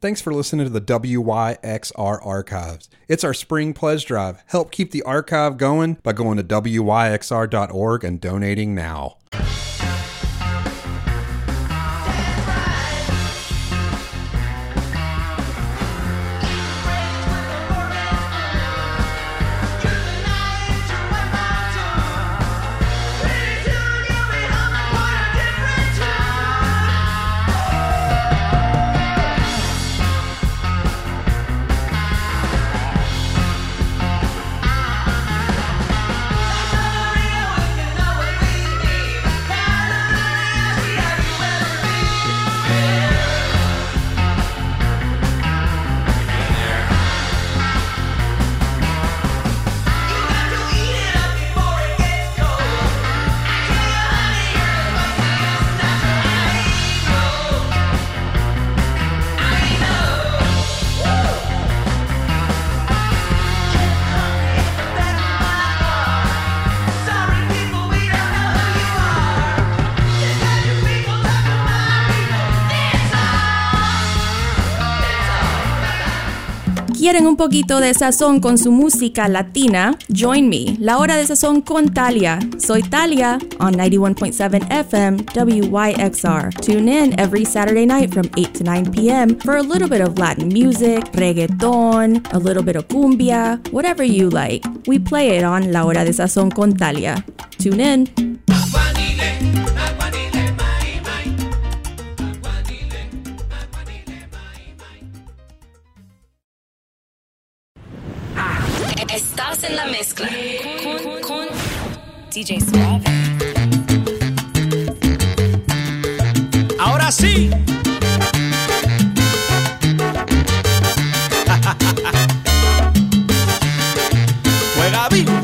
Thanks for listening to the WYXR Archives. It's our spring pledge drive. Help keep the archive going by going to wyxr.org and donating now. ¿Quieren un poquito de sazón con su música latina? Join me, La Hora de Sazón con Talia. Soy Talia on 91.7 FM WYXR. Tune in every Saturday night from 8 to 9 p.m. for a little bit of Latin music, reggaeton, a little bit of cumbia, whatever you like. We play it on La Hora de Sazón con Talia. Tune in. Estás en la mezcla con DJ Suave. Ahora sí. Juega vivo.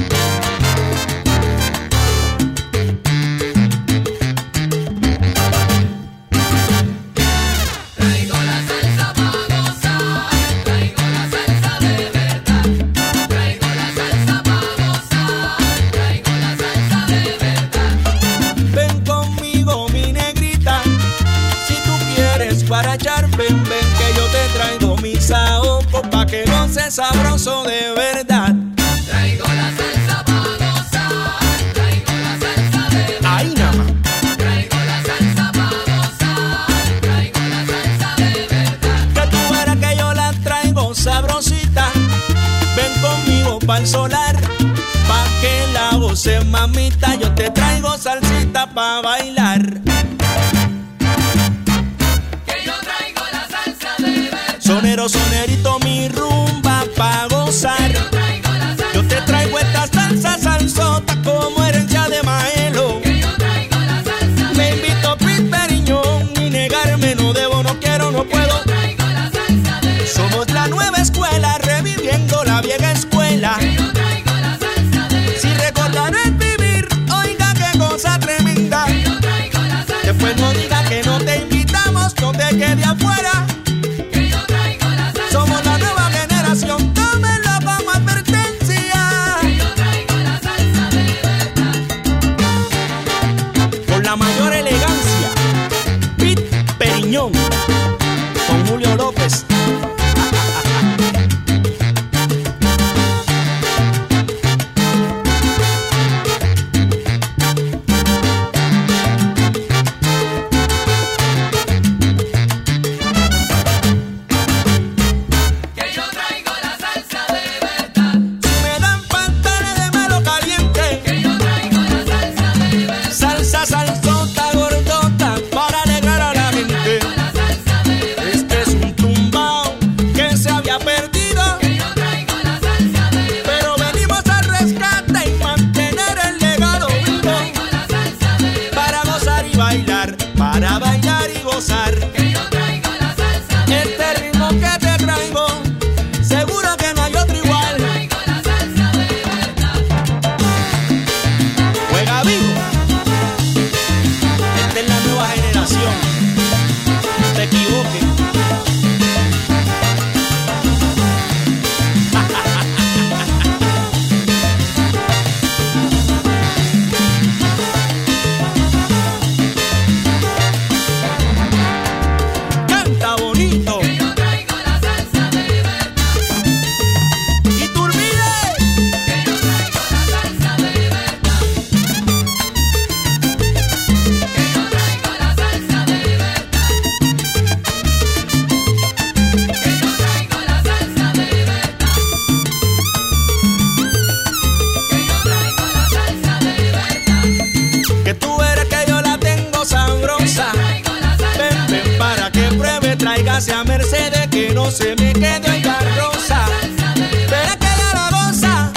Ven, ven que yo te traigo mi saoco pa' que goces sabroso de verdad. Traigo la salsa pa' gozar, traigo la salsa de verdad. Ahí nada más. Traigo la salsa pa' gozar, traigo la salsa de verdad. Que tú verás que yo la traigo sabrosita. Ven conmigo pa'l solar, pa' que la goces mamita. Yo te traigo salsita pa' bailar. Sonero, sonerito, mi rumba pa' gozar. Yo te traigo esta salsa salsota como herencia de Maelo. Me invito a Periñón y negarme no debo, no quiero, no puedo. Somos la nueva escuela reviviendo la vieja escuela. Si recordar es vivir, oiga qué cosa tremenda. Después no diga que no te invitamos, no te quede afuera. Somos la nueva generación, tómenlo como advertencia. la Mercedes que no se me quedó en carroza. Verá que ella la goza.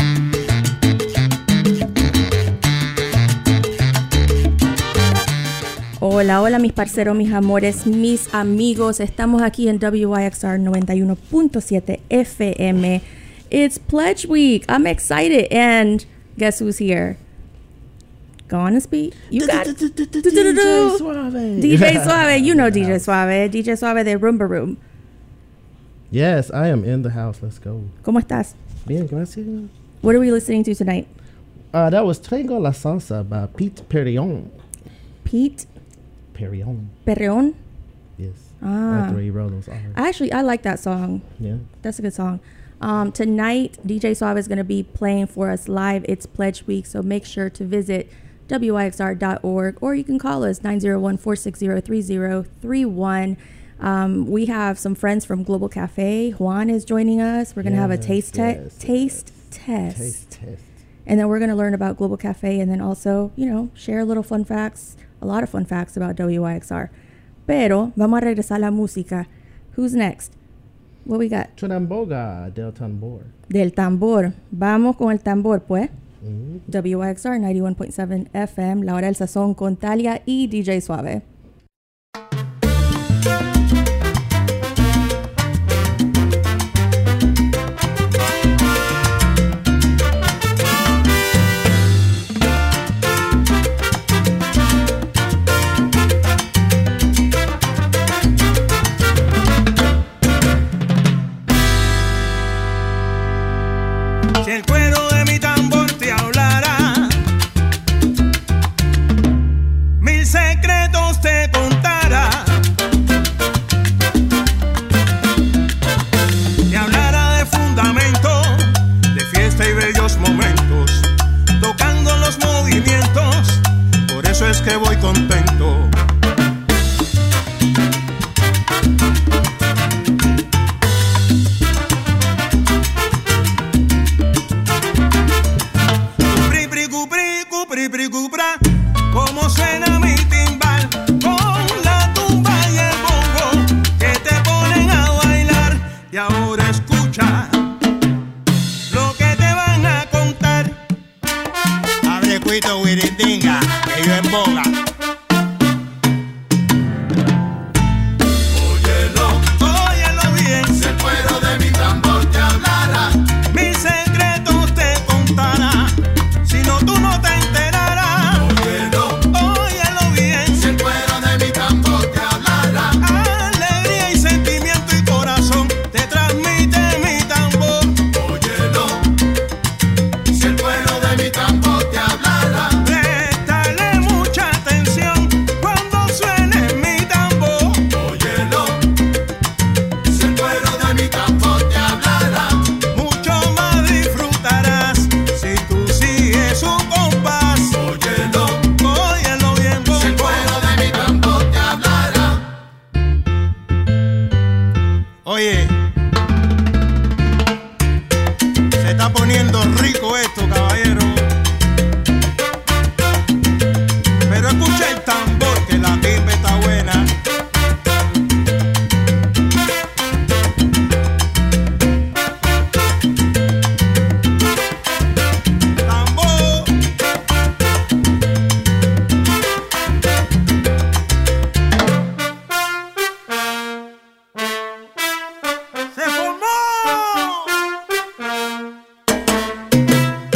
Hola, hola mis parceros, mis amores, mis amigos. Estamos aquí en WYXR 91.7 FM. It's Pledge Week. I'm excited. And guess who's here? Go on and speak. You got DJ Suave. DJ Suave. You know DJ Suave. DJ Suave de Rumba Room. Yes, I am in the house. Let's go. ¿Cómo estás? Bien, gracias. What are we listening to tonight? That was Tengo la Salsa by Pete Perrion. Pete Perrion. Perreon? Yes. Ah. After he wrote those songs. Actually, I like that song. Yeah. That's a good song. Tonight, DJ Suave is going to be playing for us live. It's Pledge Week, so make sure to visit wyxr.org, or you can call us 901-460-3031. We have some friends from Global Cafe. Juan is joining us. We're going to have a taste test. Taste test. And then we're going to learn about Global Cafe and then also, share a lot of fun facts about WYXR. Pero vamos a regresar a la música. Who's next? What we got? Chunamboga del Tambor. Del tambor. Vamos con el tambor, pues. WYXR 91.7 FM, La Hora del Sazón con Talia y DJ Suave. Si el cuero de mi tambor te hablara, mil secretos te contara, te hablara de fundamento, de fiesta y bellos momentos, tocando los movimientos, por eso es que voy contento. Cómo suena mi timbal con la tumba y el bongo que te ponen a bailar. Y ahora escucha lo que te van a contar. Abre cuito, wirindinga, que yo en boga. Óyelo bien. Si el cuero de mi tambor te hablara, Mis secretos te contará. Si no, tú no te enterarás. Óyelo bien. si el cuero de mi tambor te hablara, Alegría y sentimiento y corazón te transmite mi tambor. óyelo. Si el cuero de mi tambor te hablara, Préstale mucha atención cuando suene mi tambor. óyelo. Si el cuero de mi tambor te hablara, Mucho más disfrutarás si tú sigues su compás. óyelo. Óyelo bien, Si el bongo. cuero de mi tambor te hablara, Oye, se está poniendo rico esto, caballero. Pero escucha el tambor, que la timba está buena. Tambor. ¡Se formó!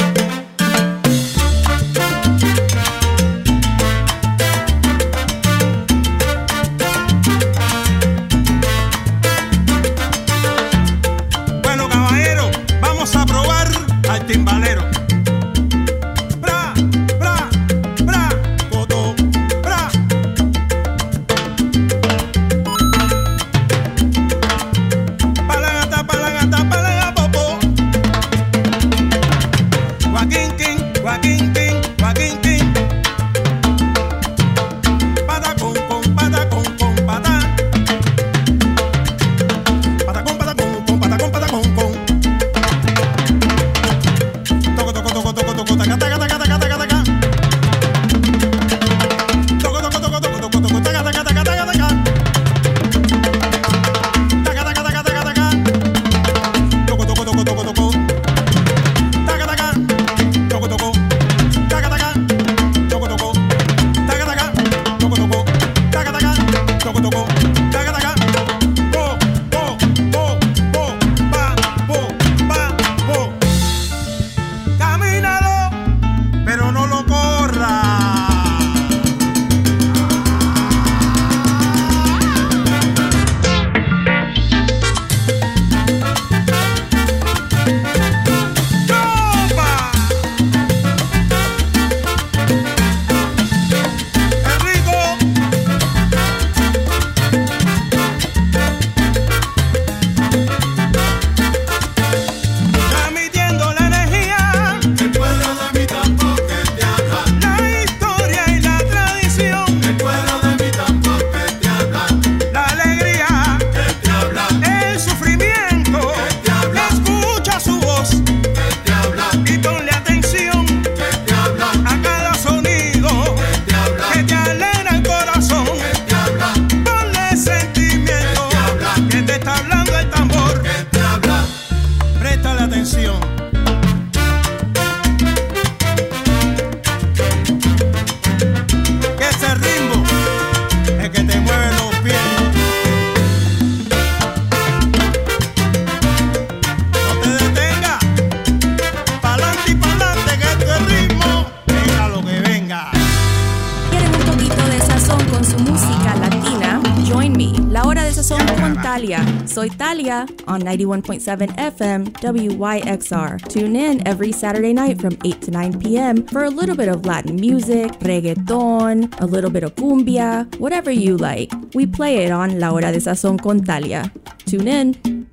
Talia. Soy Talia on 91.7 FM WYXR. Tune in every Saturday night from 8 to 9 p.m. for a little bit of Latin music, reggaeton, a little bit of cumbia, whatever you like. We play it on La Hora de Sazón con Talia. Tune in.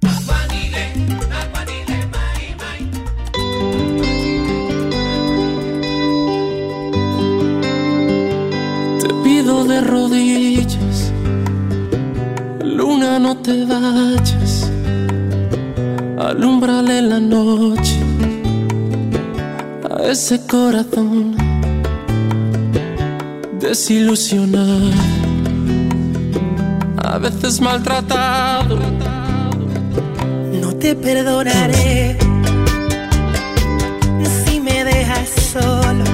Pido de rodillas, luna, no te vayas, alúmbrale la noche a ese corazón desilusionado, a veces maltratado. No te perdonaré si me dejas solo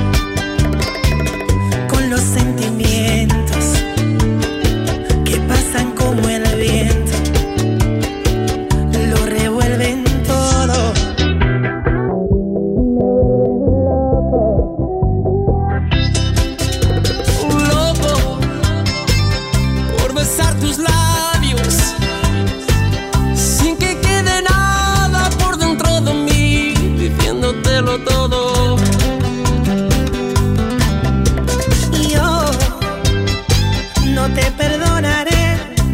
con los sentimientos que pasan como el viento, lo revuelven todo. Un loco por besar tus labios sin que quede nada por dentro de mí, diciéndotelo todo. No te perdonaré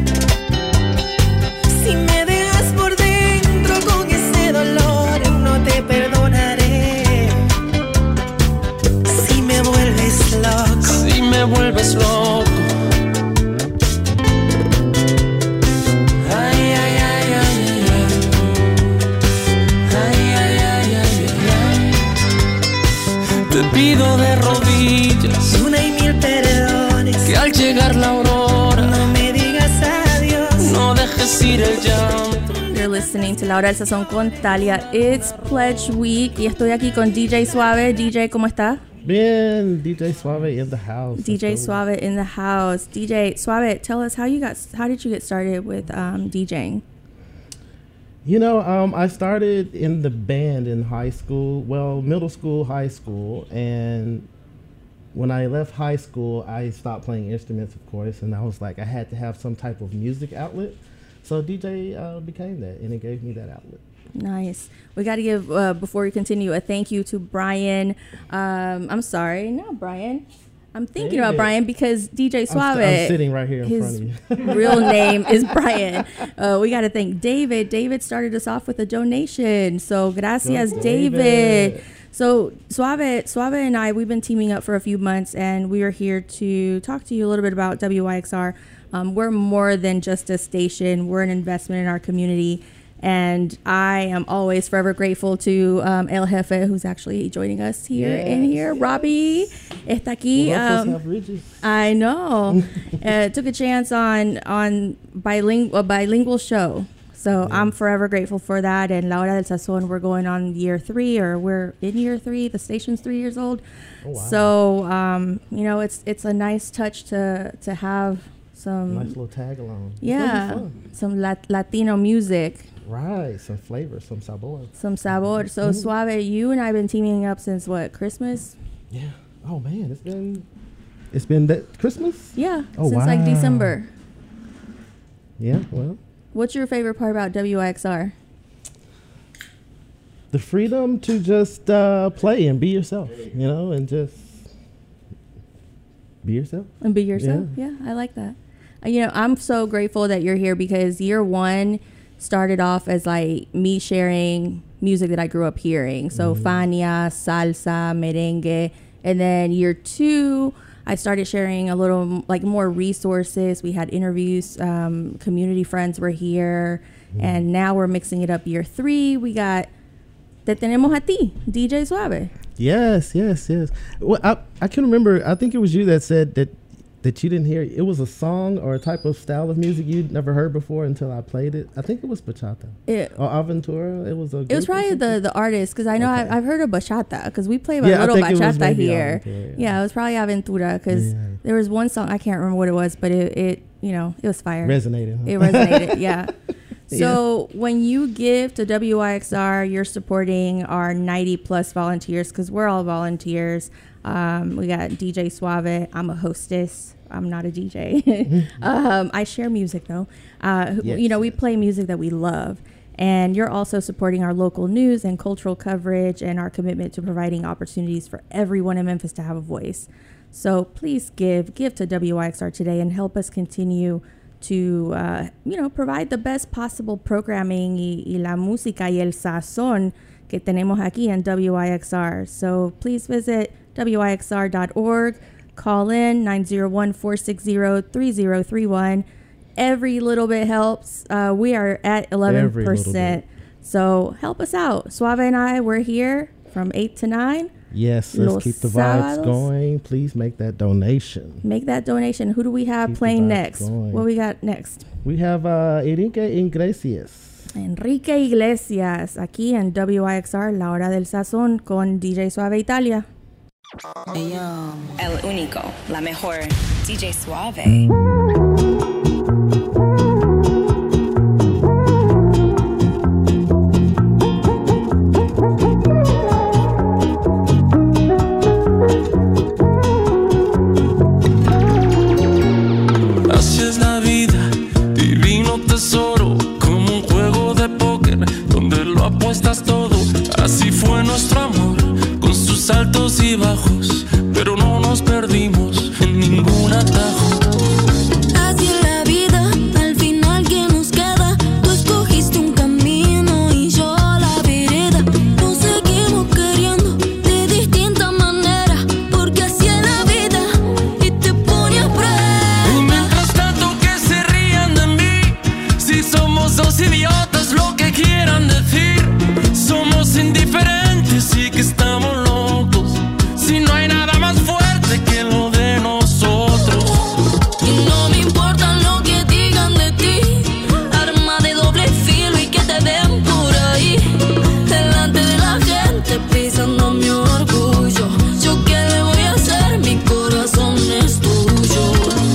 si me dejas por dentro con ese dolor. No te perdonaré si me vuelves loco. Si me vuelves loco. Ay, ay, ay, ay, ay. Ay, ay, ay, ay, ay. Te pido de rodillas Una y mil perdones. que al llegar la aurora No me digas adiós. no dejes ir el llanto. You're listening to La Hora del Sazón con Talia. It's Pledge Week y estoy aquí con DJ Suave. DJ, ¿cómo está? Bien, DJ Suave in the house. DJ Let's go. Suave in the house. DJ Suave, tell us how did you get started with DJing? You know, I started in the band in high school, well, middle school, high school, and when I left high school, I stopped playing instruments, of course, and I was like, I had to have some type of music outlet. So DJ became that, and it gave me that outlet. Nice. We got to give, before we continue, a thank you to Brian. I'm sorry, not Brian. I'm thinking about David. Brian because DJ Suave. I'm sitting right here in his front of you. real name is Brian. We got to thank David. David started us off with a donation. So gracias, Go David. So Suave and I, we've been teaming up for a few months, and we are here to talk to you a little bit about WYXR. We're more than just a station. We're an investment in our community. And I am always forever grateful to El Jefe, who's actually joining us here in here. Robbie está aquí. Locals have riches. I know. Took a chance on a bilingual show. So I'm forever grateful for that. And La Hora del Sazón, we're going on year 3, or we're in year 3. The station's 3 years old. Oh, wow. So, you know, it's a nice touch to have some, Nice little tag along. It's yeah, gonna be fun. some Latino music. Right, some flavor, some sabor. Some sabor. So Suave, you and I have been teaming up since what, Christmas? Yeah. Oh man, it's been that Christmas? Yeah, Oh, since like wow. December. Yeah, well, What's your favorite part about WXR? the freedom to just play and be yourself, you know, and just be yourself. And be yourself. Yeah, I like that. You know, I'm so grateful that you're here because year 1 started off as like me sharing music that I grew up hearing. So Fania, salsa, merengue. And then year 2, I started sharing a little like more resources. We had interviews, community friends were here. And now we're mixing it up year 3. We got Te Tenemos a Ti, DJ Suave. Yes. Well, I can remember. I think it was you that said that you didn't hear. It was a song or a type of style of music you'd never heard before until I played it. I think it was bachata or Aventura. It was a. It was probably the artist because I know Okay. I've heard of bachata because we play a Yeah, I little think it was bachata maybe here. Aventura, Yeah, it was probably Aventura because Yeah. there was one song I can't remember what it was, but it you know it was fire. Resonated. Huh? It resonated. Yeah. So when you give to WYXR, you're supporting our 90 plus volunteers because we're all volunteers. We got DJ Suave. I'm a hostess. I'm not a DJ. I share music though. We play music that we love. And you're also supporting our local news and cultural coverage and our commitment to providing opportunities for everyone in Memphis to have a voice. So please give to WYXR today and help us continue to, provide the best possible programming y la música y el sazón que tenemos aquí en WYXR. So please visit wyxr.org, call in 901-460-3031. Every little bit helps. We are at 11%. So help us out. Suave and I, we're here from 8 to 9. Yes, let's keep the vibes going. Please make that donation. Make that donation. Who do we have playing next? What we got next? We have Enrique Iglesias. Enrique Iglesias, aquí en WYXR, La Hora del Sazón, con DJ Suave Italia. El único, la mejor, DJ Suave. Así es la vida, divino tesoro, como un juego de póker donde lo apuestas todo. Así fue nuestro amor, con sus altos y bajos, pero no nos perdimos en ningún atajo. Así es la vida, al final que nos queda. Tú escogiste un camino y yo la vereda. Nos seguimos queriendo de distinta manera, porque así es la vida y te pone a prueba. Y mientras tanto que se rían de mí, si somos dos idiotas, lo que quieran decir. Somos indiferentes y que estamos locos, si no hay nada más fuerte que lo de nosotros. Y no me importa lo que digan de ti, arma de doble filo y que te den por ahí, delante de la gente pisando mi orgullo. Yo qué le voy a hacer, mi corazón es tuyo.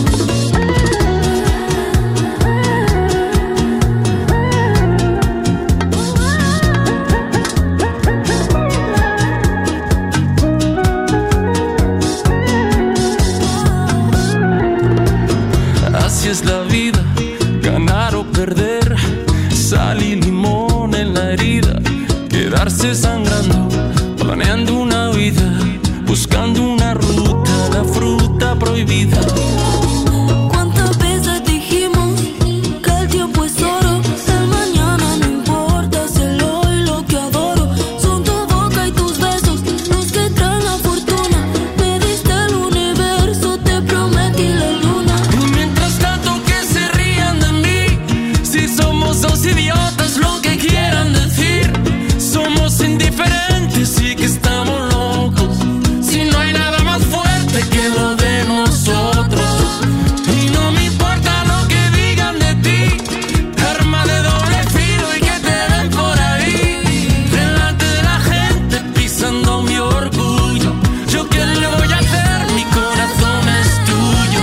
Así es la vida, ganar o perder, sal y limón en la herida, quedarse sangrando, planeando una vida, buscando una ruta, la fruta prohibida. ¿Cuántas veces dijimos que el tiempo es oro? El mañana no importa, es el hoy lo que adoro. Son tu boca y tus besos los que traen la fortuna. Me diste el universo, te prometí la luna. Y mientras tanto que se rían de mí, si somos dos idiotas, lo que quieran decir. Somos indiferentes y que estamos locos, si no hay nada más fuerte que lo de nosotros. Y no me importa lo que digan de ti, arma de doble filo y que te ven por ahí, delante de la gente pisando mi orgullo. Yo qué le voy a hacer, mi corazón es tuyo.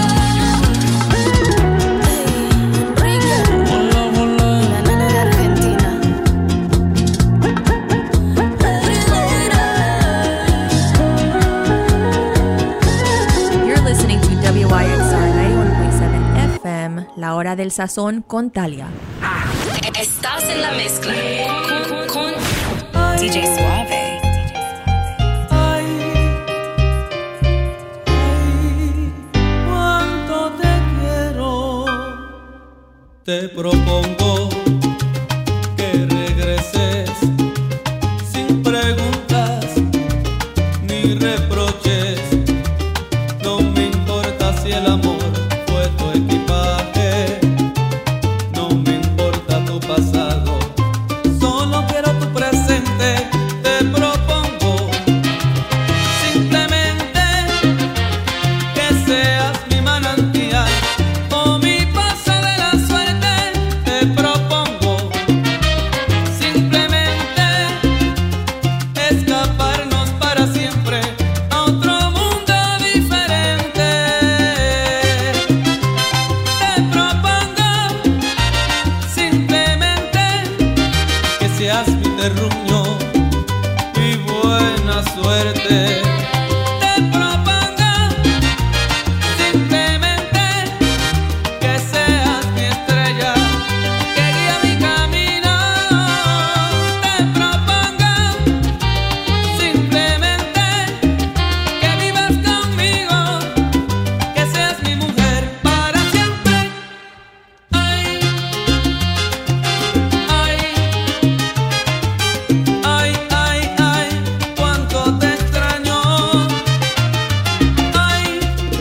Hola, hola. La nana de Argentina. You're listening to WYXR 91.7 FM, La Hora del Sazón con Talia. Estás en la mezcla con DJ Suave. Cuánto te quiero, te propongo que regreses sin preguntas ni reproches. No me importa si el amor fue tu equipaje, no me importa tu pasado, solo quiero tu presente. Te propongo simplemente que seas mi manantial o mi paso de la suerte. Te propongo simplemente escaparnos para siempre a otro mundo diferente. Te propongo simplemente seas mi terruño, mi buena suerte. Te propongo simplemente que seas mi estrella, que guía mi camino. Te propongo simplemente que vivas conmigo, que seas mi mujer para siempre. Ay, ay, ay, ay, ay, cuánto te extraño. Ay,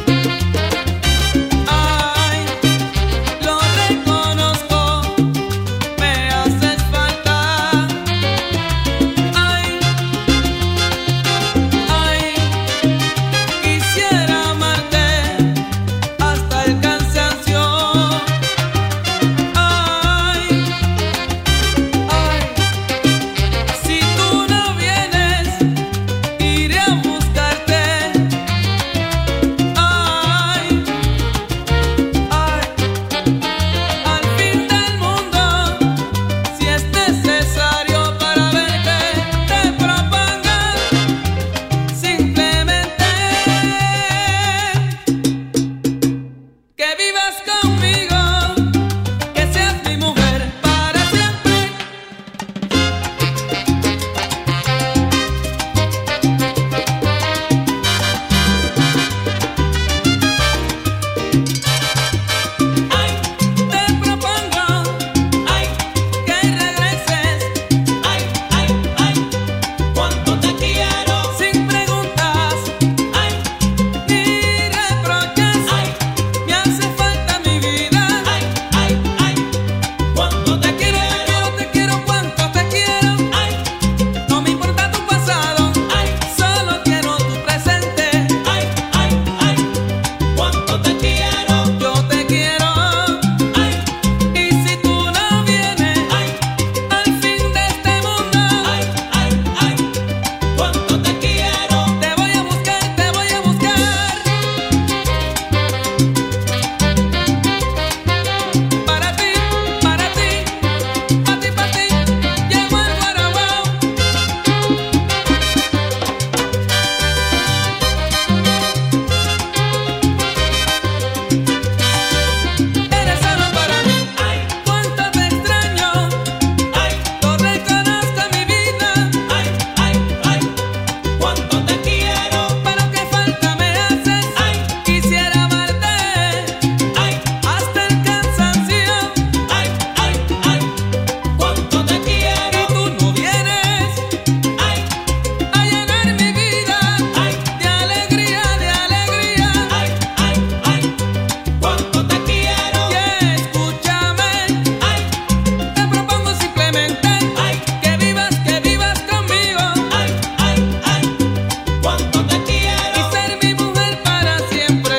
ay, lo reconozco, me haces falta. Ay, ay, quisiera amarte hasta el cansancio. Ay, ay, si tú no vienes, iré a buscarte. Ay, ay, al fin del mundo, si es necesario para verte, te propongo simplemente que vivas conmigo, que seas mi mujer para siempre. Ay, te propongo, ay, que regreses. Ay, ay, ay, cuánto te quiero. Sin preguntas, ay, ni reproches. Ay, me hace falta mi vida. Ay, ay, ay, cuánto te quiero, cuánto te quiero. Ay, no me importa tu pasado. Ay, solo quiero tu presente. Ay, ay, ay, cuánto te quiero. Yo te quiero. Ay, y si tú no vienes, ay, al fin de este mundo. Ay, ay, ay, cuánto te quiero. Te voy a buscar, te voy a buscar. Para ti, para ti, para ti, para ti, llego al Guarabao. Eres solo para mí. Ay, cuánto te extraño. Ay, lo reconozco en mi vida. Ay, ay, ay, cuánto te quiero. Pero qué falta me haces. Ay, quisiera amarte. Ay, hasta el cansancio. Ay, ay, ay, cuánto te quiero. Y tú no vienes. Ay, a llenar mi vida. Ay, de alegría, de alegría. Ay, ay, ay, cuánto te quiero. Y escúchame. Ay, te propongo simplemente. Ay, que vivas conmigo. Ay, ay, ay, cuánto te quiero. Y ser mi mujer para siempre.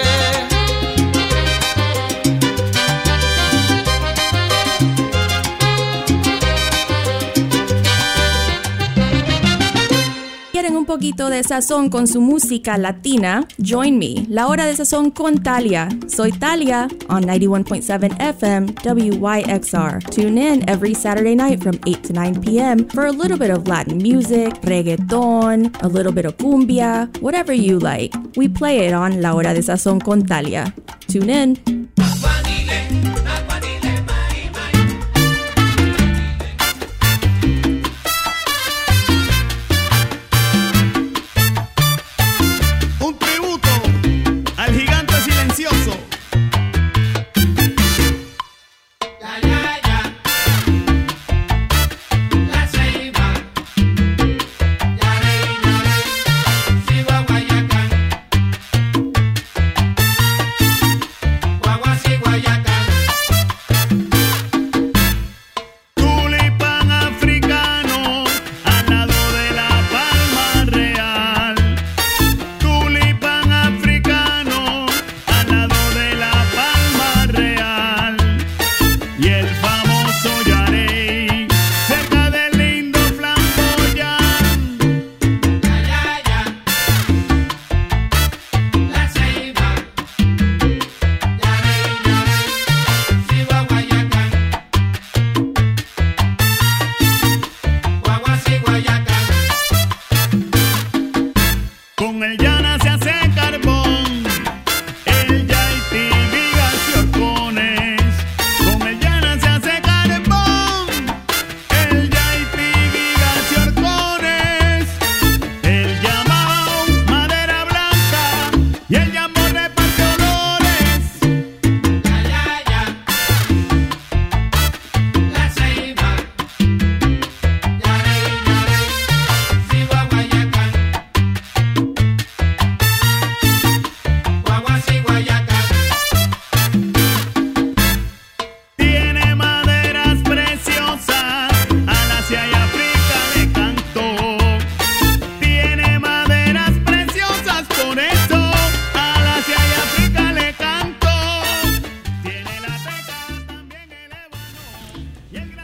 ¿Quieren un poquito de sazón con su música latina? Join me, La Hora de Sazón con Talia. Soy Talia on 91.7 FM WYXR. Tune in every Saturday night from 8 to 9 p.m. for a little bit of Latin music, reggaeton, a little bit of cumbia, whatever you like. We play it on La Hora de Sazón con Talia. Tune in. Un tributo al gigante silencioso. Ya, ya, ya, la ceiba, ya reina, sigo Guayacán, guagua si Guayacán.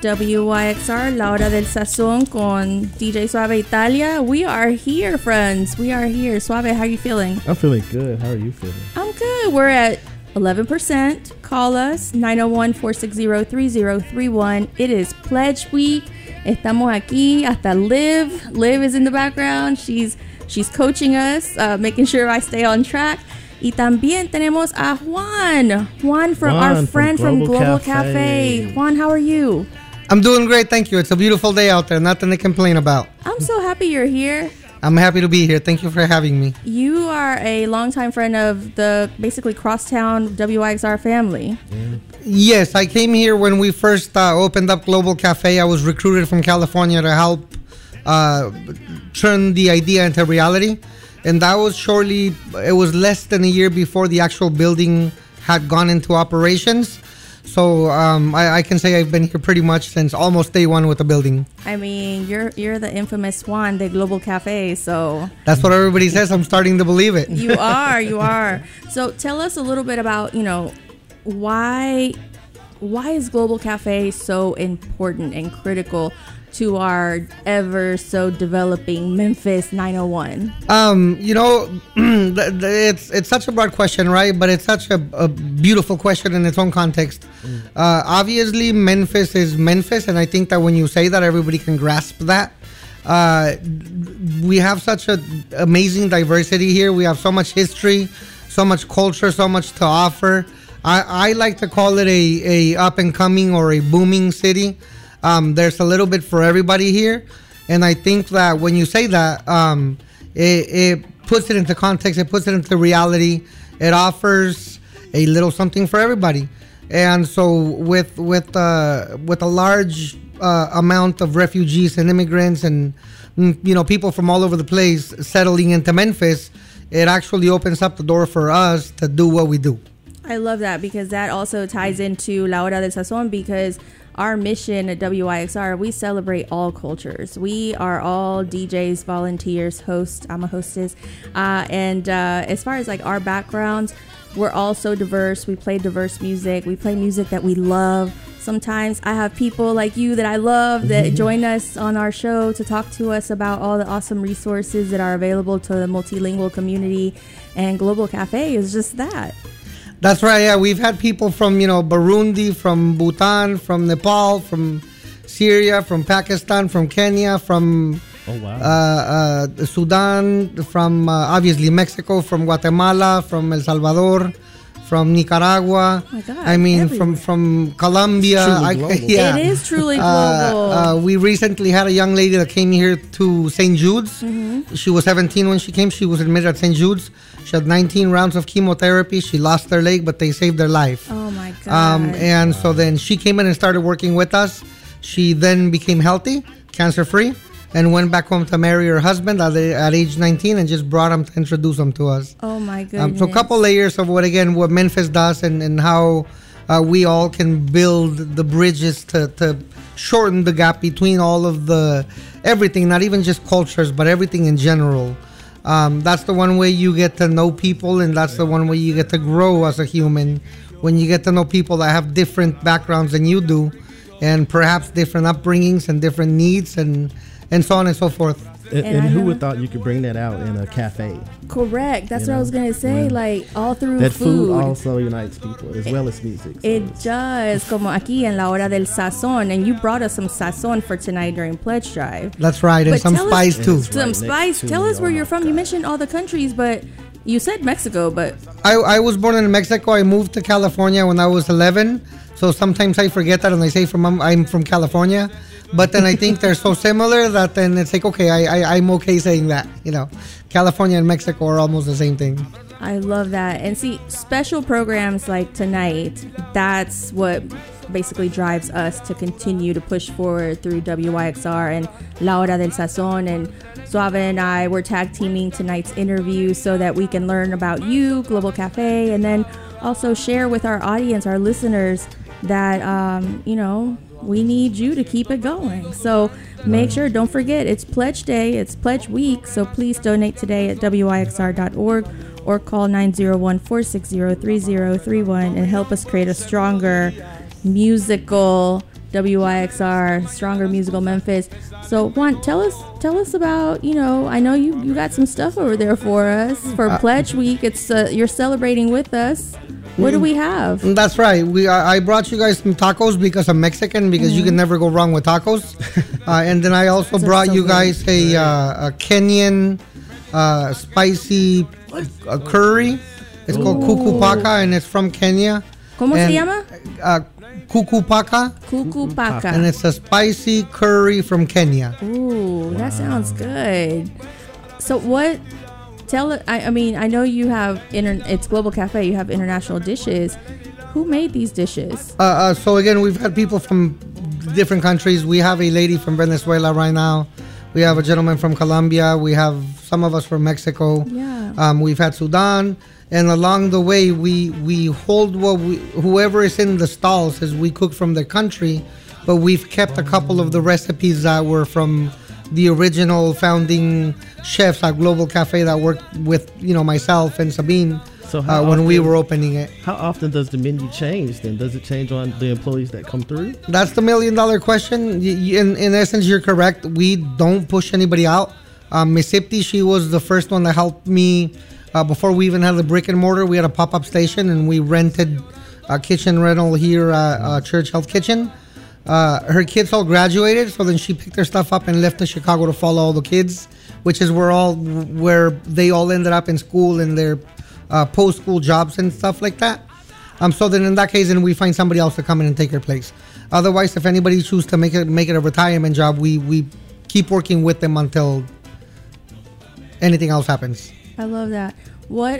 WYXR, La Hora del Sazón con DJ Suave Italia. We are here, friends. We are here. Suave, how are you feeling? I'm feeling good. How are you feeling? I'm good. We're at 11%. Call us 901-460-3031. It is Pledge Week. Estamos aquí. Hasta Liv. Liv is in the background. She's coaching us, making sure I stay on track. Y también tenemos a Juan. Juan from our friend from Global Cafe. Juan, how are you? I'm doing great, thank you. It's a beautiful day out there. Nothing to complain about. I'm so happy you're here. I'm happy to be here. Thank you for having me. You are a longtime friend of the basically crosstown WYXR family. Yes, I came here when we first opened up Global Cafe. I was recruited from California to help turn the idea into reality. And that was it was less than a year before the actual building had gone into operations. So I can say I've been here pretty much since almost day one with the building. I mean, you're the infamous Juan de Global Cafe, so... That's what everybody says. I'm starting to believe it. You are. So tell us a little bit about, why is Global Cafe so important and critical to our ever so developing Memphis 901? It's such a broad question, right? But it's such a beautiful question in its own context. Obviously, Memphis is Memphis, and I think that when you say that, everybody can grasp that. We have such an amazing diversity here. We have so much history, so much culture, so much to offer. I like to call it a up and coming or a booming city. There's a little bit for everybody here, and I think that when you say that, it puts it into context, it puts it into reality. It offers a little something for everybody, and so with a large amount of refugees and immigrants and people from all over the place settling into Memphis, it actually opens up the door for us to do what we do. I love that, because that also ties into La Hora del Sazón, because our mission at WYXR, we celebrate all cultures. We are all DJs, volunteers, hosts. I'm a hostess. And as far as like our backgrounds, we're all so diverse. We play diverse music. We play music that we love. Sometimes I have people like you that I love that join us on our show to talk to us about all the awesome resources that are available to the multilingual community. And Global Cafe is just that. That's right. Yeah, we've had people from Burundi, from Bhutan, from Nepal, from Syria, from Pakistan, from Kenya, from Sudan, from obviously Mexico, from Guatemala, from El Salvador, from Nicaragua. Oh my God, I mean, from Colombia. It is truly global. We recently had a young lady that came here to St. Jude's. She was 17 when she came. She was admitted at St. Jude's. She had 19 rounds of chemotherapy. She lost her leg, but they saved her life. Oh my God. And so then she came in and started working with us. She then became healthy, cancer-free, and went back home to marry her husband at age 19 and just brought him to introduce him to us. Oh my goodness. So a couple layers of what Memphis does and how we all can build the bridges to shorten the gap between all of everything, not even just cultures, but everything in general. That's the one way you get to know people, and that's the one way you get to grow as a human, when you get to know people that have different backgrounds than you do, and perhaps different upbringings and different needs and so on and so forth. And who would thought you could bring that out in a cafe? Correct. That's what I was going to say. Like, all through that food. Food also unites people as well as music. So it does. Como aquí en La Hora del Sazón. And you brought us some sazón for tonight during Pledge Drive. That's right. And some spice, too. Some spice. Tell us where you're from. You mentioned all the countries, but you said Mexico, but... I was born in Mexico. I moved to California when I was 11. So sometimes I forget that and I say I'm from California. But then I think they're so similar that then it's like, okay, I'm okay saying that. California and Mexico are almost the same thing. I love that. And see, special programs like tonight, that's what basically drives us to continue to push forward through WYXR and La Hora del Sazón. And Suave and I, we're tag teaming tonight's interview so that we can learn about you, Global Cafe, and then also share with our audience, our listeners, that, we need you to keep it going. So make sure, don't forget, it's Pledge Day, it's Pledge Week. So please donate today at WYXR.org or call 901-460-3031 and help us create a stronger musical WYXR, Stronger Musical Memphis. So Juan, tell us about, I know you got some stuff over there for us for Pledge Week. It's you're celebrating with us. What do we have? That's right. I brought you guys some tacos because I'm Mexican, because you can never go wrong with tacos. And then I also brought you guys a Kenyan spicy curry. It's called Kukupaka, and it's from Kenya. ¿Cómo se llama? Kukupaka. Kukupaka. And it's a spicy curry from Kenya. Ooh, that sounds good. So what... I mean, I know you have it's Global Cafe. You have international dishes. Who made these dishes? So again, we've had people from different countries. We have a lady from Venezuela right now. We have a gentleman from Colombia. We have some of us from Mexico. Yeah. We've had Sudan, and along the way, we hold whoever is in the stalls as we cook from their country, but we've kept a couple of the recipes that were from the original founding chefs at Global Cafe that worked with myself and Sabine when we were opening it. How often does the menu change then? Does it change on the employees that come through? That's the $1 million question. In essence, you're correct. We don't push anybody out. Miss Ipti, she was the first one that helped me before we even had the brick and mortar. We had a pop-up station, and we rented a kitchen rental here at Church Health Kitchen. Her kids all graduated, so then she picked their stuff up and left to Chicago to follow all the kids, which is where they all ended up in school and their post-school jobs and stuff like that. So then in that case, then we find somebody else to come in and take her place. Otherwise, if anybody chooses to make it a retirement job, we keep working with them until anything else happens. I love that. What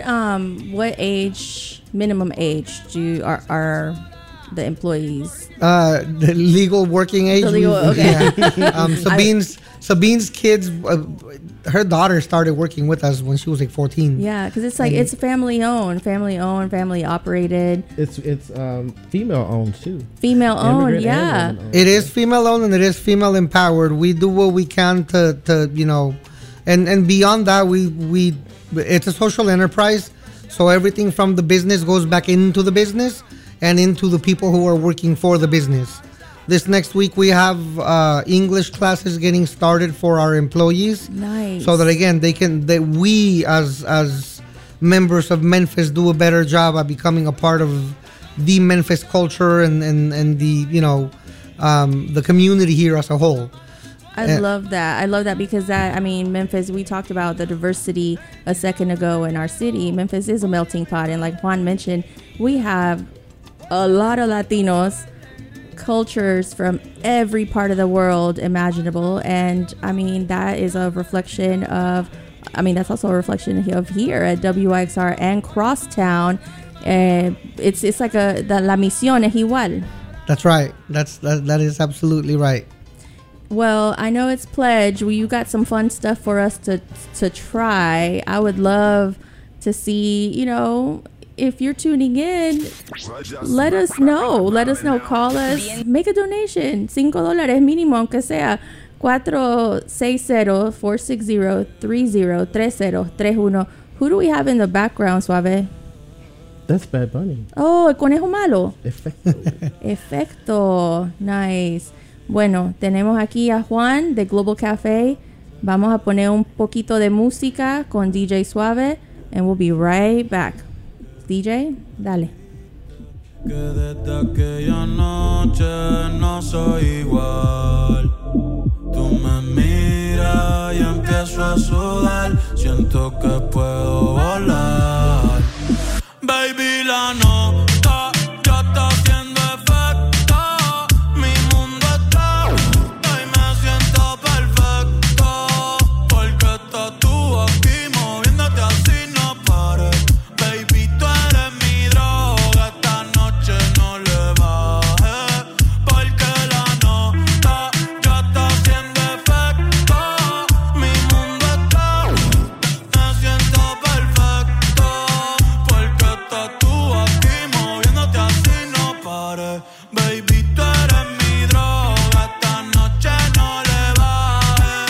minimum age are the employees? The legal working age. The legal, okay. Yeah. Sabine's kids, her daughter started working with us when she was like 14. Yeah, because it's like it's family owned, family operated. It's female owned too. Female owned, yeah. It is female owned and it is female empowered. We do what we can to and beyond that, we it's a social enterprise. So everything from the business goes back into the business and into the people who are working for the business. This next week we have English classes getting started for our employees. Nice. So that again we as members of Memphis do a better job at becoming a part of the Memphis culture and the the community here as a whole. I love that because Memphis, we talked about the diversity a second ago in our city. Memphis is a melting pot, and like Juan mentioned, we have a lot of Latinos, cultures from every part of the world imaginable, and that is a reflection of that's also a reflection of here at WYXR and Crosstown. It's like la misión es igual. That's right. That is absolutely right. Well, I know it's Pledge. Well, you got some fun stuff for us to try. I would love to see, if you're tuning in, let us know. Call us. Make a donation. $5 mínimo, aunque sea. 460-460-303031. Who do we have in the background, Suave? That's Bad Bunny. Oh, el conejo malo. Efecto. Nice. Bueno, tenemos aquí a Juan de Global Cafe. Vamos a poner un poquito de música con DJ Suave, and we'll be right back. DJ, dale. Que desde aquella noche no soy igual. Tú me miras y empiezo a sudar. Siento que puedo volar. Baby, la nota ya está haciendo efecto. Mi mundo está y me siento perfecto. Porque estás tú aquí moviéndote así no pares. Baby, tú eres mi droga. Esta noche no le bajes. Porque la nota ya está haciendo efecto. Mi mundo está me siento perfecto. Porque estás tú aquí moviéndote así no pares. Baby, tú eres mi droga. Esta noche no le bajes.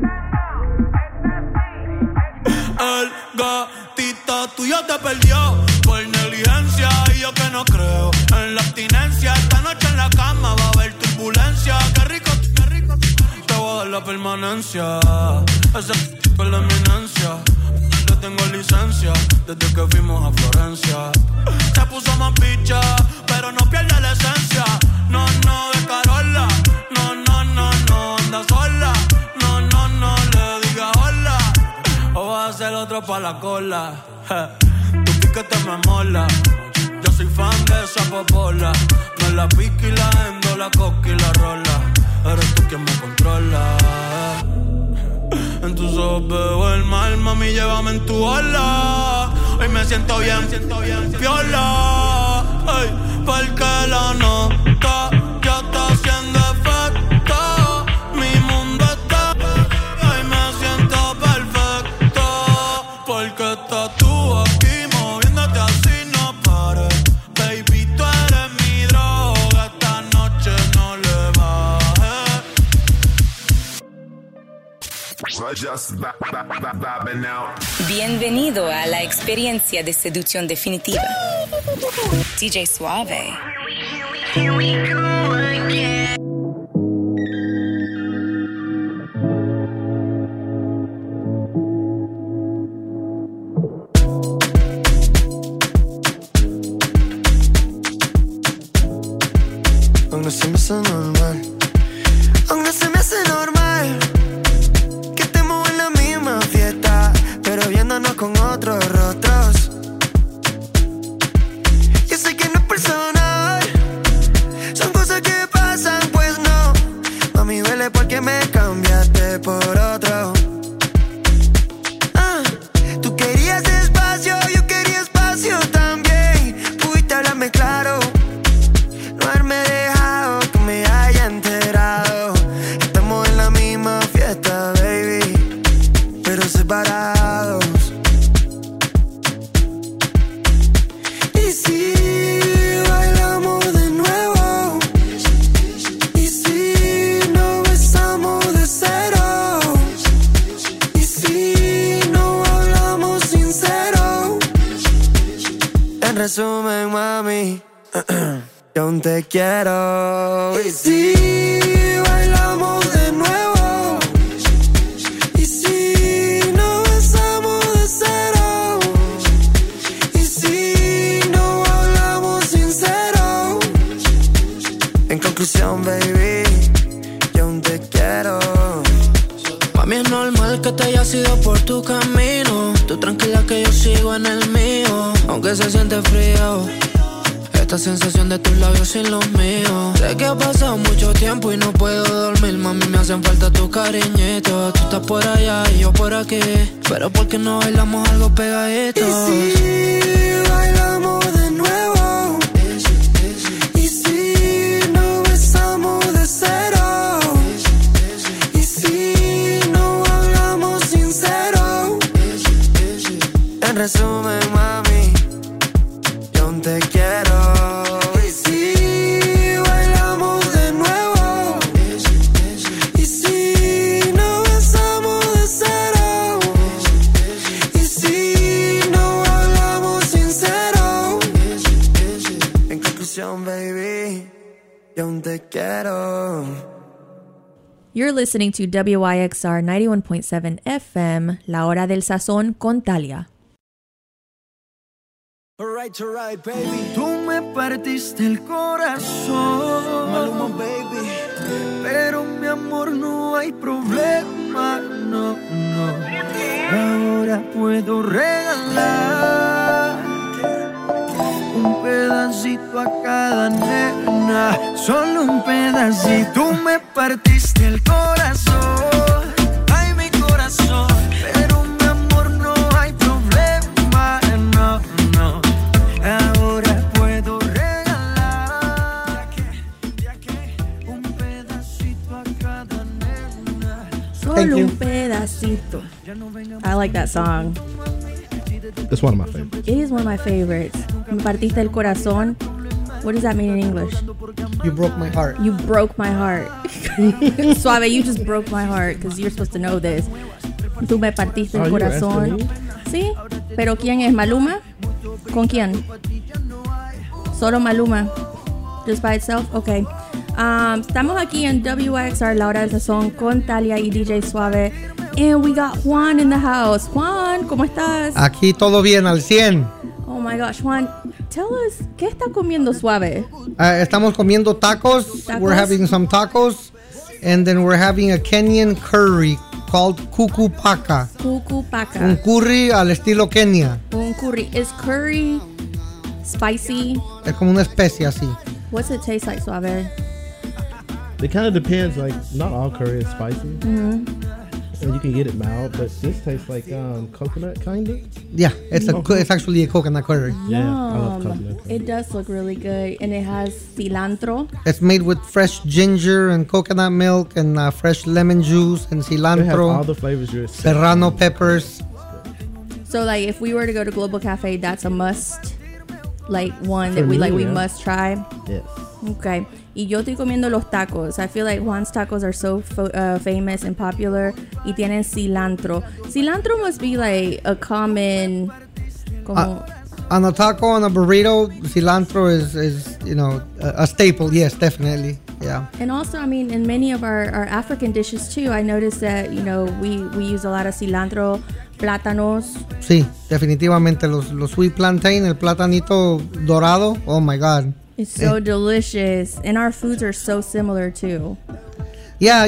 El gatito tuyo te perdió. permanencia. Ese con la eminencia. Yo tengo licencia desde que fuimos a Florencia. Se puso más picha, pero no pierde la esencia. No, de Carola. No, anda sola. No, le diga hola. O va a ser otro pa' la cola. Tu piquete me mola. Yo soy fan de esa popola. No la pique y la endo, la coca y la rola. Eres tú quien me controla. En tus ojos veo el mal, mami, llévame en tu ola. Hoy me siento bien, piola. Ay, porque la nota ya está haciendo efecto. Mi mundo está, ay, me siento perfecto. Porque estás tú aquí moviéndote así, no pares. Baby, tú eres mi droga, esta noche no le bajes. Bienvenido a la experiencia de seducción definitiva. DJ Suave. Aún no se me hace normal. Aún no se me hace normal que estemos en la misma fiesta, pero viéndonos con otros rostros. Yo sé que no es personal, son cosas que pasan, pues no. Mami, duele porque me cambiaste por otro. Tú querías espacio, yo quería espacio también. Pudiste hablarme claro, no haberme dejado que me haya enterado. Estamos en la misma fiesta, baby, pero separados. Y si bailamos de nuevo, y si nos besamos de cero, y si no hablamos sincero. En resumen, mami, yo aún te quiero. Y si bailamos de nuevo, y si nos besamos de cero, y si no hablamos sincero. En conclusión, baby, yo aún te quiero. Mami, es normal que te hayas ido por tu camino. Tú tranquila que yo sigo en el mío. Aunque se siente frío esta sensación de tus labios sin los míos. Sé que ha pasado mucho tiempo y no puedo dormir. Mami, me hacen falta tus cariñitos. Tú estás por allá y yo por aquí, pero ¿por qué no bailamos algo pegadito? Y si bailamos de nuevo, y si nos besamos de cero, y si no hablamos sincero. En resumen, mami, yo aún te quiero. Y si bailamos de nuevo, y si nos besamos de cero, y si no hablamos sincero. En conclusión, baby, yo aún te quiero. You're listening to WYXR 91.7 FM, La Hora del Sazón con Talia. Alright, baby. Tú me partiste el corazón, Maluma, baby. Pero mi amor, no hay problema, no. Ahora puedo regalar un pedacito a cada nena, solo un pedacito. Tú me partiste el corazón, ay, mi corazón. Pero mi amor, no hay problema, no. Ahora puedo regalar un pedacito a cada nena. Solo un pedacito. I like that song. It's one of my favorites. It is one of my favorites. Me partiste el corazón. What does that mean in English? You broke my heart. You broke my heart. Suave, you just broke my heart because you're supposed to know this. Tú me partiste el corazón. Sí, pero ¿quién es? ¿Maluma? ¿Con quién? Solo Maluma. Just by itself? Okay. Estamos aquí en WXR, La Hora del Sazón, con Talia y DJ Suave. And we got Juan in the house. Juan, ¿cómo estás? Aquí todo bien, al 100. Oh my gosh, Juan, tell us, ¿qué está comiendo Suave? Estamos comiendo tacos. ¿Tacos? We're having some tacos. And then we're having a Kenyan curry called kuku paka. Kuku paka. Un curry al estilo Kenia. Un curry. Is curry spicy? Es como una especie así. What's it taste like, Suave? It kind of depends. Like, not all curry is spicy. Mm-hmm. And you can get it mild, but this tastes like coconut, kind of. Yeah, it's actually a coconut curry. Yeah, I love coconut curry. It does look really good, and it has cilantro. It's made with fresh ginger and coconut milk and fresh lemon juice and It has cilantro, all the flavors you're serrano peppers. So, like, if we were to go to Global Cafe, that's a must. Like one For that we me, we yeah. must try. Yes. Okay. Y yo estoy comiendo los tacos. I feel like Juan's tacos are so famous and popular. Y tienen cilantro. Cilantro must be like a common. Como, On a taco, on a burrito, cilantro is a staple. Yes, definitely. Yeah. and also, I mean, in many of our African dishes too, I noticed that, we use a lot of cilantro, plátanos. Sí, definitivamente los sweet plantain, el platanito dorado. Oh my God. It's so delicious. And our foods are so similar too. Yeah,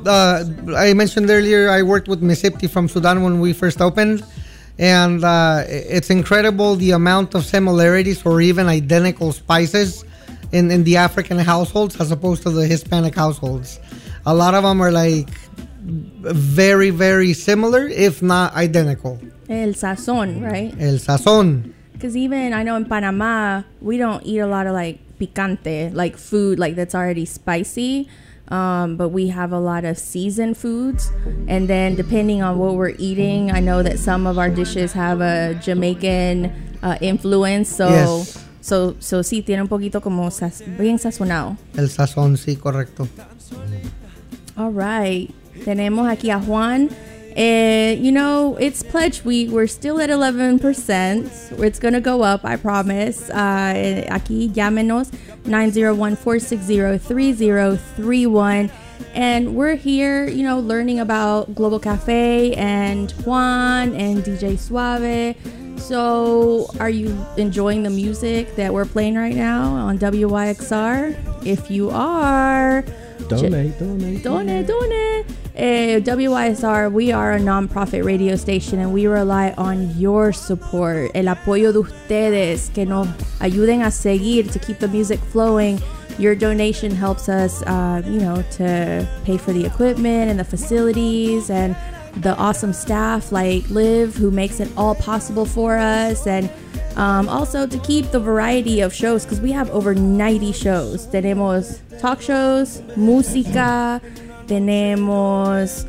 I mentioned earlier I worked with Miss Ipti from Sudan when we first opened, and it's incredible the amount of similarities or even identical spices in the African households as opposed to the Hispanic households. A lot of them are like very, very similar, if not identical. El sazón, right? El sazón. Because even I know in Panama, we don't eat a lot of like picante, like food like that's already spicy. But we have a lot of seasoned foods. And then depending on what we're eating, I know that some of our dishes have a Jamaican influence. So, Yes. so sí, tiene un poquito como bien sazonado. El sazón, sí, correcto. All right. Tenemos aquí a Juan. It's Pledge Week. We're still at 11%. It's going to go up, I promise. Aquí, llámenos 901-460-3031. And we're here, learning about Global Cafe and Juan and DJ Suave. So, are you enjoying the music that we're playing right now on WYXR? If you are... Donate. WYSR, we are a non-profit radio station and we rely on your support, el apoyo de ustedes que nos ayuden a seguir, to keep the music flowing. Your donation helps us, to pay for the equipment and the facilities and the awesome staff like Liv, who makes it all possible for us, and also to keep the variety of shows, because we have over 90 shows. Tenemos talk shows, música, tenemos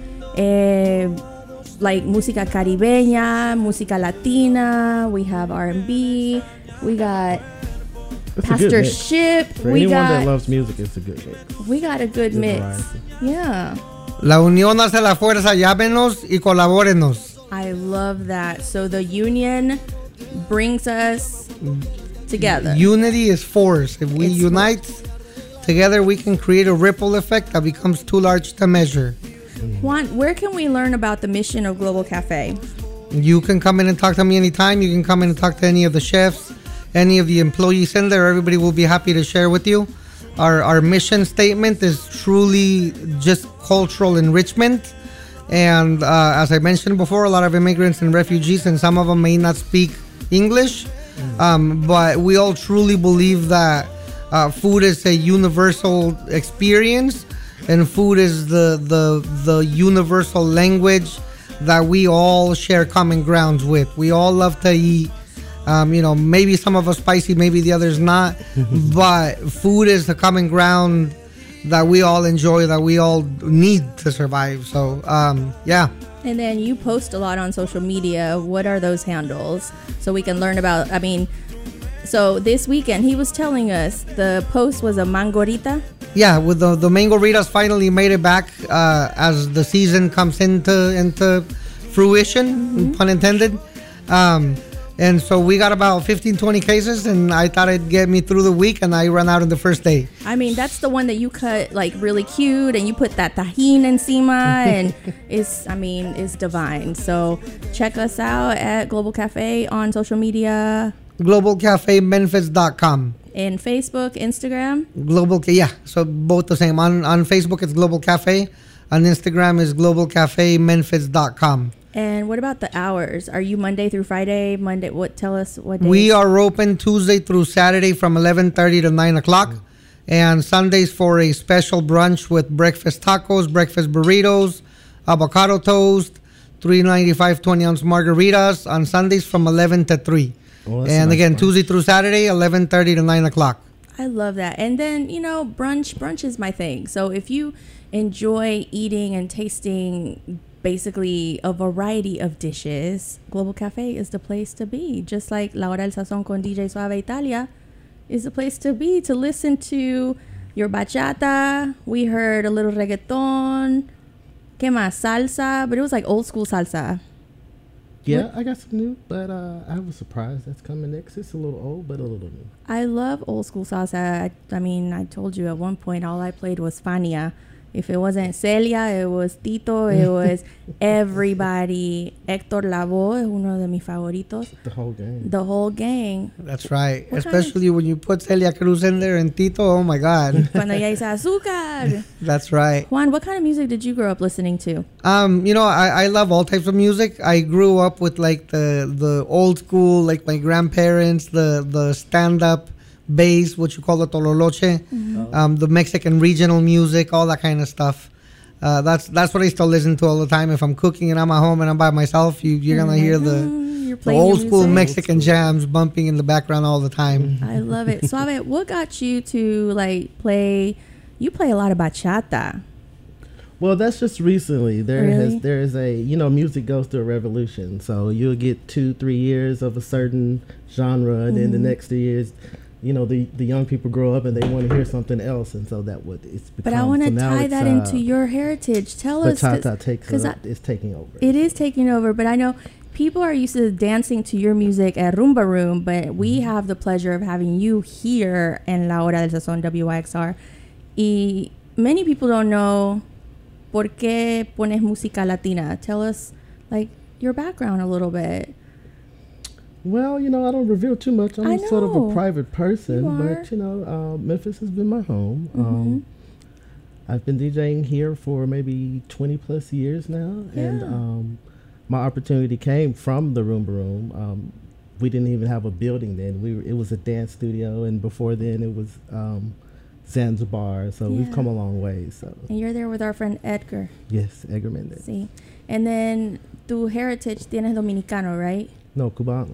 like música caribeña, música latina, we have R&B, we got It's a good mix. pastorship, For we anyone that got loves music, it's a good mix. we got a good mix. variety. Yeah. La unión hace la fuerza, llámenos y colabórenos. I love that. So the union brings us together. Unity is force. If we unite together, we can create a ripple effect that becomes too large to measure. Juan, where can we learn about the mission of Global Cafe? You can come in and talk to me anytime. You can come in and talk to any of the chefs, any of the employees in there. Everybody will be happy to share with you. Our mission statement is truly just cultural enrichment. And as I mentioned before, a lot of immigrants and refugees, and some of them may not speak English, but we all truly believe that food is a universal experience, and food is the universal language that we all share common grounds with. We all love to eat. Maybe some of us spicy, maybe the others not, but food is the common ground that we all enjoy, that we all need to survive. So, yeah. And then you post a lot on social media. What are those handles? So we can learn about, so this weekend he was telling us the post was a mangorita. Yeah, with the Mangoritas finally made it back as the season comes into fruition, pun intended. And so we got about 15, 20 cases, and I thought it'd get me through the week, and I ran out on the first day. I mean, that's the one that you cut like really cute, and you put that tajin encima, and it's divine. So check us out at Global Cafe on social media. GlobalCafeMemphis.com. In Facebook, Instagram. So both the same. On Facebook, it's Global Cafe. On Instagram is GlobalCafeMemphis.com. And what about the hours? Are you Monday through Friday? Tell us what days? We are open Tuesday through Saturday from 11:30 to 9 o'clock. And Sundays for a special brunch with breakfast tacos, breakfast burritos, avocado toast, $3.95 20-ounce margaritas on Sundays from 11 to 3. Oh, And again, Tuesday through Saturday, 11:30 to 9 o'clock. I love that. And then, brunch is my thing. So if you enjoy eating and tasting basically a variety of dishes, Global Cafe is the place to be. Just like La Hora del Sazón con DJ Suave Italia is the place to be, to listen to your bachata. We heard a little reggaeton. ¿Qué más? Salsa, but it was like old school salsa. Yeah, I got some new, but I was surprised that's coming next. It's a little old, but a little new. I love old school salsa. I told you at one point all I played was Fania. If it wasn't Celia, it was Tito, it was everybody. Héctor Lavoe es uno de mis favoritos. The whole gang. The whole gang. That's right. Especially when you put Celia Cruz in there and Tito, oh my God. Cuando ella dice azúcar. That's right. Juan, what kind of music did you grow up listening to? I love all types of music. I grew up with like the old school, like my grandparents, the stand-up bass, what you call the tololoche, the Mexican regional music, all that kind of stuff. That's what I still listen to all the time. If I'm cooking and I'm at home and I'm by myself, you're gonna hear the old school Mexican jams bumping in the background all the time. I love it. Suave, what got you to play? You play a lot of bachata. Well, that's just recently. There is a music goes through a revolution. So you'll get 2-3 years of a certain genre, and then the next 2 years, the young people grow up and they want to hear something else, and so it's become. But I want to tie that into your heritage. Tell us, because it's taking over. It is taking over, but I know people are used to dancing to your music at Rumba Room, but we have the pleasure of having you here in La Hora del Sazón WYXR. Y many people don't know por qué pones música latina. Tell us your background a little bit. Well, I don't reveal too much. I'm sort of a private person, but Memphis has been my home. I've been DJing here for maybe 20 plus years now, and my opportunity came from the Rumba Room. We didn't even have a building then. It was a dance studio, and before then it was Zanzibar. So we've come a long way. So. And you're there with our friend Edgar. Yes, Edgar Mendez. Sí. And then tu heritage tienes dominicano, right? No, Cubano.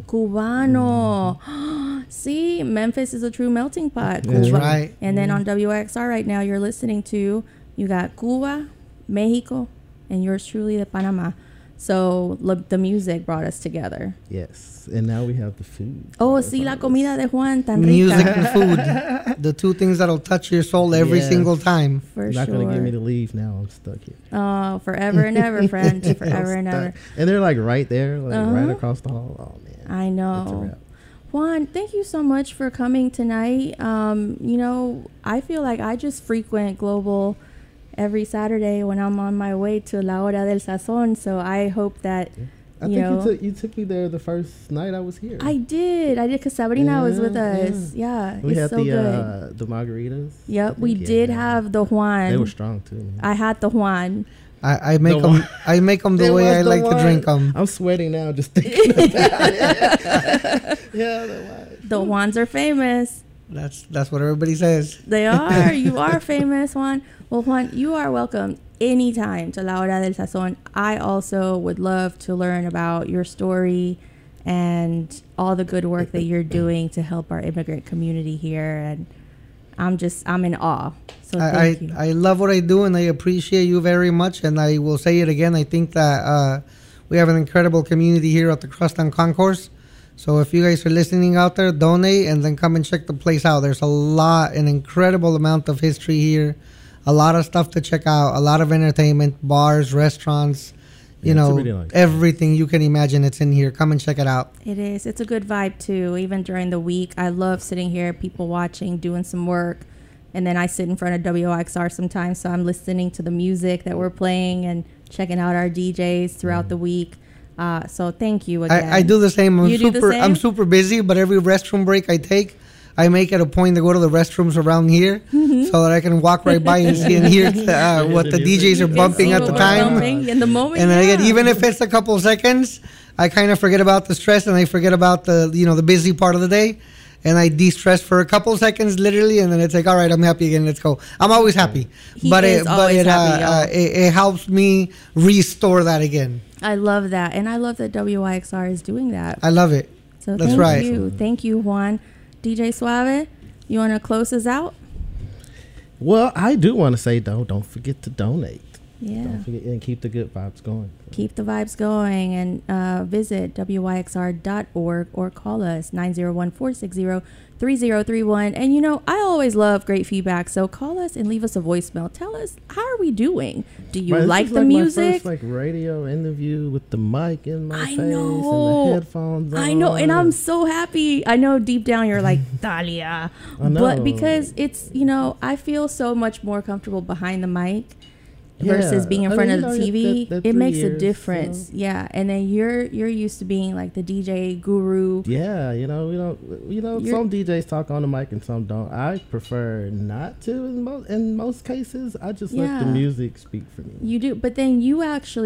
See, Memphis is a true melting pot. That's right. And then on WXR right now, you're listening to, you got Cuba, Mexico, and yours truly, the Panama. So the music brought us together. Yes, and now we have the food. Oh, sí, la comida de Juan tan rica. Music and food, the two things that'll touch your soul every single time. For Not sure. gonna get me to leave now. I'm stuck here. Oh, forever and ever, friend. Forever and ever. And they're right there, right across the hall. Oh man, I know. Juan, thank you so much for coming tonight. I feel like I just frequent Global every Saturday when I'm on my way to La Hora del Sazón. So I hope that, I think you took me there the first night I was here. I did, because Sabrina was with us. Yeah, we had so good. The margaritas. Yep, we did have the Juan. They were strong too. Man. I had the Juan. I make them. I make them the way I like to drink them. I'm sweating now just thinking about it. The Juans are famous. That's what everybody says. They are. You are famous, Juan. Well, Juan, you are welcome anytime to La Hora del Sazón. I also would love to learn about your story and all the good work that you're doing to help our immigrant community here. And I'm in awe. So thank you. I love what I do, and I appreciate you very much. And I will say it again. I think that we have an incredible community here at the Crosstown Concourse. So if you guys are listening out there, donate and then come and check the place out. There's an incredible amount of history here, a lot of stuff to check out, a lot of entertainment, bars, restaurants. You Yeah, it's know, really nice. everything you can imagine, it's in here. Come and check it out. It is. It's a good vibe too. Even during the week, I love sitting here, people watching, doing some work, and then I sit in front of WXR sometimes, so I'm listening to the music that we're playing and checking out our DJs throughout the week. So thank you again. I do the same. You do the same? I'm super busy, but every restroom break I take, I make it a point to go to the restrooms around here so that I can walk right by and see and hear what the DJs are bumping at the time. In the moment, And then yeah. again, even if it's a couple seconds, I kind of forget about the stress and I forget about the busy part of the day, and I de-stress for a couple seconds, literally, and then it's like, all right, I'm happy again. Let's go. I'm always happy, He but is always happy, y'all. it helps me restore that again. I love that, and I love that WYXR is doing that. I love it. So That's thank right. Thank you, Juan. DJ Suave, you want to close us out? Well, I do want to say, though, don't forget to donate. Yeah. Don't forget and keep the good vibes going. Keep the vibes going, and visit wyxr.org or call us 901-460-3031. And you know, I always love great feedback, so call us and leave us a voicemail. Tell us, how are we doing? Do you This like is the my music? first, radio interview with the mic in my face know. and the headphones on. I know, and I'm so happy. I know deep down you're like, Talia. I know. But because it's, I feel so much more comfortable behind the mic versus Yeah. being in I front mean, of the you know, TV. that It 3 makes a years, difference. so- Yeah. And then you're used to being like the DJ guru. Yeah, we don't. You're- Some DJs talk on the mic and some don't. I prefer not to in most cases. I just let the Yeah. music speak for me. You do, but then you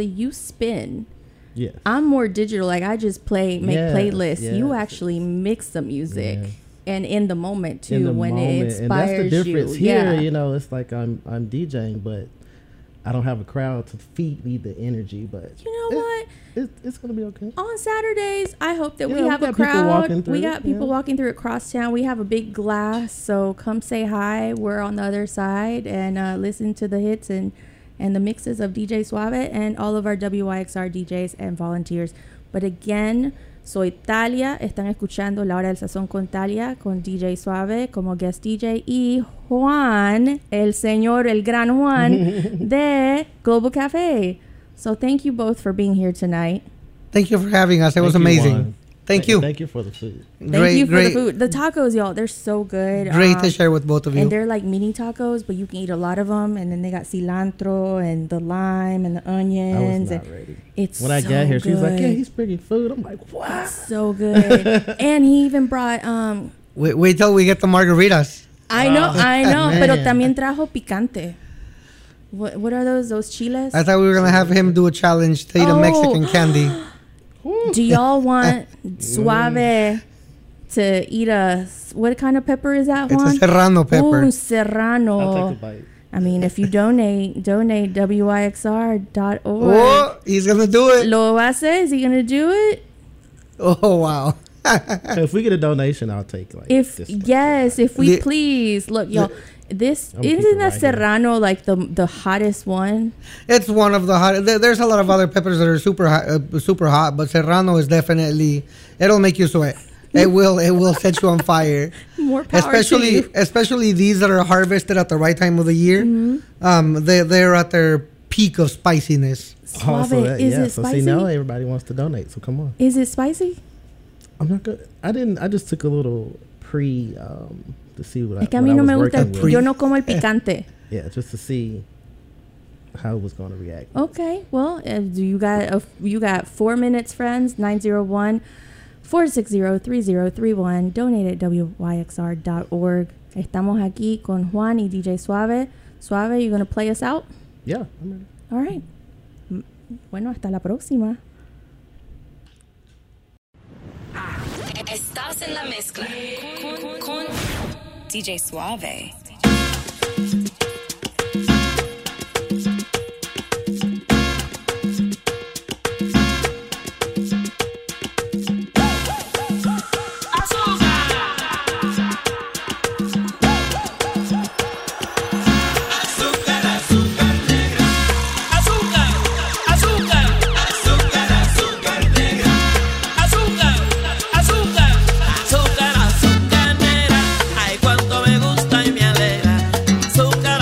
spin. Yes. I'm more digital. Like I just make Yes, playlists. You yes. actually mix the music. Yes. And in the moment too, In the when moment. it And that's inspires the difference you. here. Yeah. It's like I'm DJing, but I don't have a crowd to feed me the energy. But You know what? It's gonna be okay. On Saturdays, I hope that we Yeah, we have a got people crowd. walking through, We got people yeah. walking through across town. We have a big glass, so come say hi. We're on the other side and listen to the hits and the mixes of DJ Suave and all of our WYXR DJs and volunteers. But again, soy Talia. Están escuchando La Hora del Sazón con Talia, con DJ Suave como guest DJ y Juan, el gran Juan de Global Cafe. So thank you both for being here tonight. Thank you for having us. It was Thank you, amazing. Juan. Thank you. Thank you for the food. Thank you for the food. The tacos, y'all, they're so good. Great to share with both of you. And they're like mini tacos, but you can eat a lot of them. And then they got cilantro and the lime and the onions. I was not and ready. It's When I so got here, she was like, good. "Yeah, he's bringing food." I'm like, "What?" It's so good. And he even brought Wait till we get the margaritas. I know, man. pero también trajo picante. What are those chiles? I thought we were gonna have him do a challenge to eat a Oh. Mexican candy. Do y'all want Suave to eat what kind of pepper is that, It's a Juan? serrano pepper. Ooh, serrano. I'll take a bite. I mean, if you donate wyxr.org. Oh, he's gonna do it. Lo va a hacer? Is he gonna do it? Oh wow. If we get a donation, I'll take If this if we The- please look, y'all. This I'm keeping isn't that right here. serrano like the hottest one? It's one of the hot. There's a lot of other peppers that are super hot, but serrano is definitely. It'll make you sweat. It will set you on fire. More power to you. Especially these that are harvested at the right time of the year. They're at their peak of spiciness. Suave, is it So spicy? see, now everybody wants to donate. So come on. Is it spicy? I'm not good. I just took a little to see what Es que a what mí no was me gusta. working with. Yo no como el picante. Yeah, just to see how it was going to react. Okay, well, you got 4 minutes, friends. 901-460-3031. Donate at wyxr.org. Estamos aquí con Juan y DJ Suave. Suave, you gonna play us out? Yeah, I'm ready. All right. Bueno, hasta la próxima. Estás en la mezcla con DJ Suave. Azúcar, azúcar negra, ay cuánto me gusta y me alegra. Azúcar,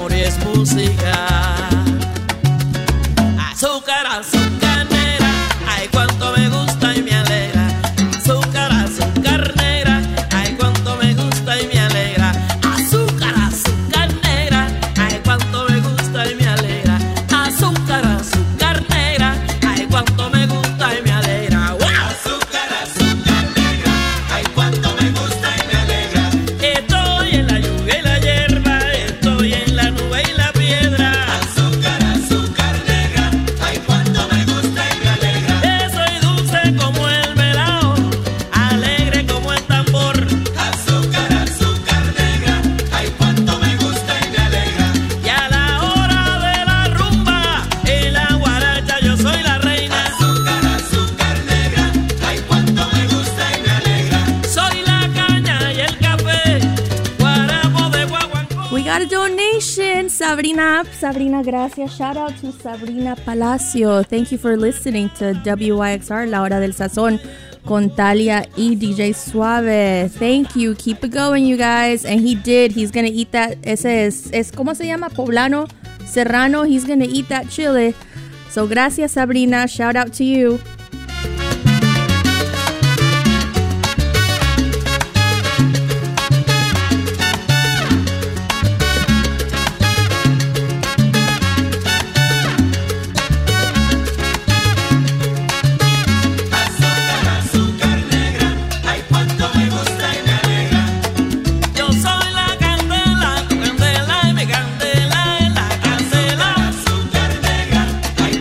amor es música. Azúcar, azúcar negra, ay cuánto me gusta y me alegra. Azúcar, azúcar negra, ay cuánto me gusta y me alegra. Azúcar, azúcar negra, ay cuánto me gusta y me alegra. Azúcar, azúcar negra, ay cuánto me gusta y me alegra. ¡Wow! Azúcar, azúcar negra, ay cuánto me gusta y me alegra. Estoy en la lluvia y la hierba, estoy en la nube y la piedra. Azúcar, azúcar negra, ay cuánto me gusta y me alegra. Soy dulce como el melao, alegre como el tambor. Azúcar, azúcar negra, ay cuánto me gusta y me alegra. Y a la hora de la rumba, en la guaracha yo soy la reina. Azúcar, azúcar negra, ay cuánto me gusta y me alegra. Soy la caña y el café, guarapo de guaguancó. We got a donation, Sabrina. Sabrina, gracias. Shout out to Sabrina Palacio. Thank you for listening to WYXR, La Hora del Sazón, con Talia y DJ Suave. Thank you. Keep it going, you guys. And he did. He's gonna eat that. Ese es ¿cómo se llama? Poblano, Serrano. He's gonna eat that chile. So gracias, Sabrina. Shout out to you.